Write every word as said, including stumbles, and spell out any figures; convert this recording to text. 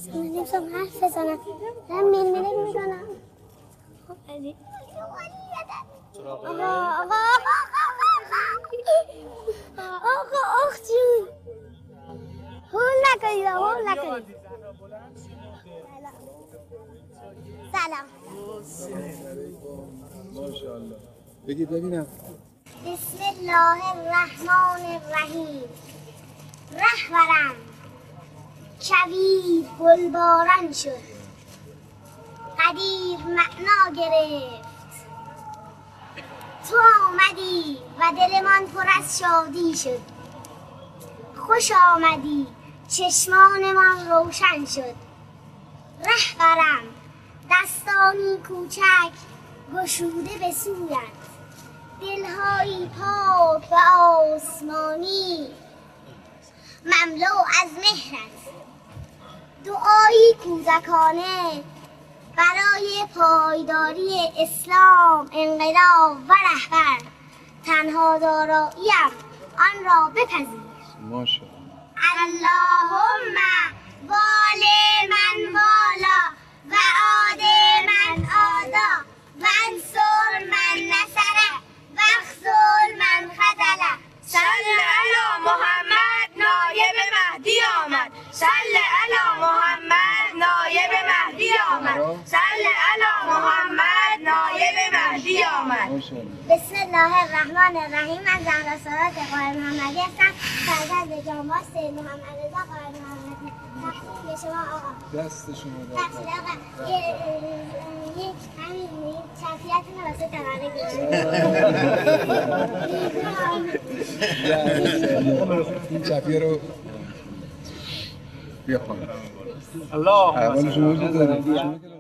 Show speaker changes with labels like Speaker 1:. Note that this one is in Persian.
Speaker 1: نمی‌تونم حرف بزنم. دارم میل میل میکنم. آقا آقا آقا آخ جون هول نکنید هول نکنید. سلام.
Speaker 2: ماشاءالله. بگید ببینم.
Speaker 1: بسم الله الرحمن الرحیم. رهبرم کویر گلباران شد، قدیر معنا گرفت. تو آمدی و دلمان پر از شادی شد. خوش آمدی چشمانمان روشن شد. رهبرم دستانی کوچک گشوده به سویت، دلهایی پاک و آسمانی مملو از مهرت. دعایی کودکانه برای پایداری اسلام، انقلاب و رهبر. تنها داراییم آن را بپذیر.
Speaker 2: ماشاءالله.
Speaker 1: اللهم وال من والا و عاد من عادا و انصر من نصره و اخذل من خذله.
Speaker 3: صل علی محمد نایب مهدی آمد. صل علی محمد نایب مهدی آمد. صل علی محمد نایب مهدی آمد.
Speaker 1: بسم الله الرحمن الرحیم. از زهراسارات قائم محمدی هستم. فرزند جانباز سید محمد رضا قائم محمدی. تقدیم شما آقا.
Speaker 2: دست شما در
Speaker 1: بخشید آقا. یک همین شخصیتون رو واسه تقرار گذارم.
Speaker 2: این چپیه رو بیا خانم.
Speaker 4: الله
Speaker 2: اول شما رو دارم.